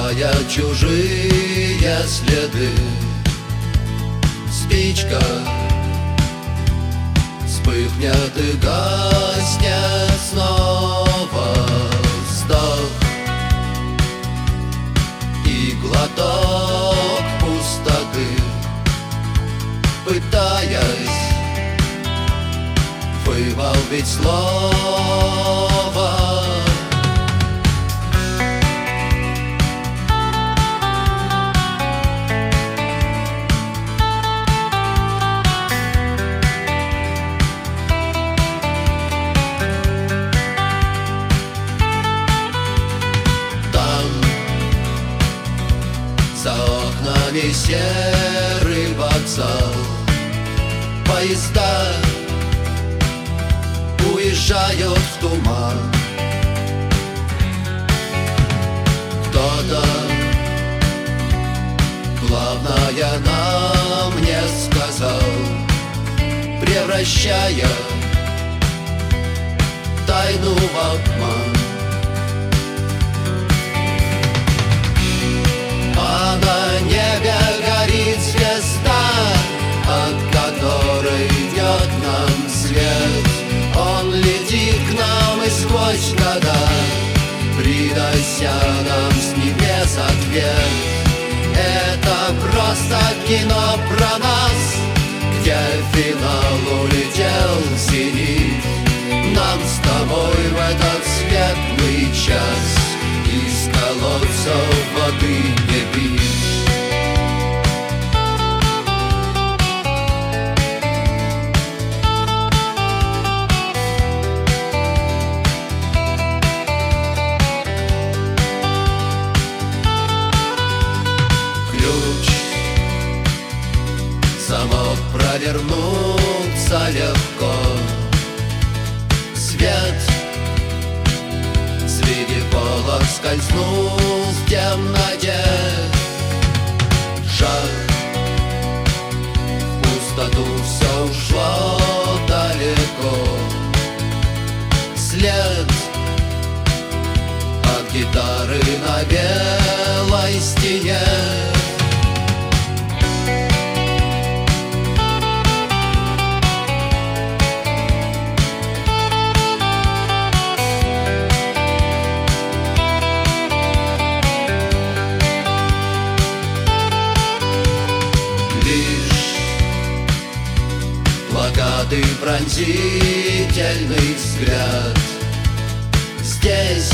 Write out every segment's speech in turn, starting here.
Скрывая чужие следы, спичка вспыхнет и гаснет снова. Вздох и глоток пустоты, пытаясь вымолвить слово. За окнами серый вокзал, поезда уезжают в туман. Кто-то главное нам не сказал, превращая тайну в обман. А на небе горит звезда, от которой идет нам свет. Он летит к нам и сквозь года, принося нам с небес ответ. Это просто кино про нас, где финал улетел в зенит. Нам с тобой в этот светлый час из колодцев воды не пить. Ключ, замок провернуться легко. Свет среди полок скользнул в темноте. Шаг в пустоту, все ушло далеко. След от гитары на белой стене. Плакаты, пронзительный взгляд. Здесь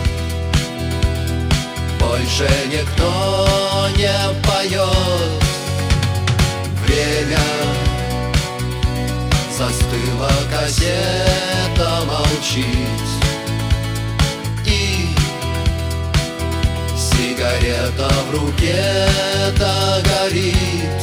больше никто не поет. Время застыло, кассета молчит, и сигарета в руке догорит.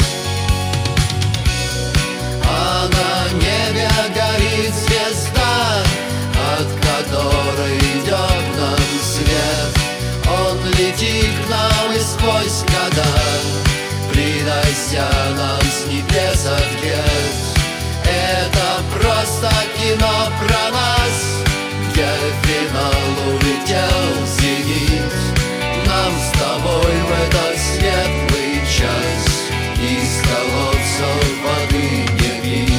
А на небе горит звезда, от которой идет нам свет. Он летит к нам и сквозь года, принося нам с небес ответ. Это просто кино про нас, где финал улетел в зенит. Нам с тобой в этот светлый час из колодцев воды не пить.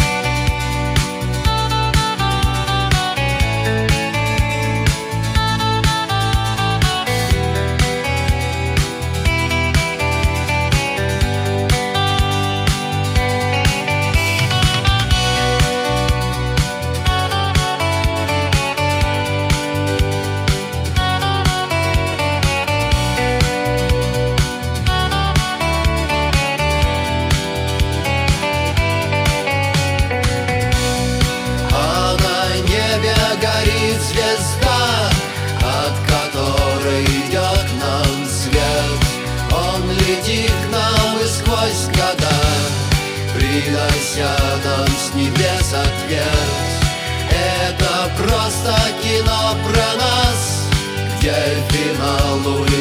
Звезда, от которой идет нам свет. Он летит к нам и сквозь года, принося нам с небес ответ. Это просто кино про нас, где финал улетел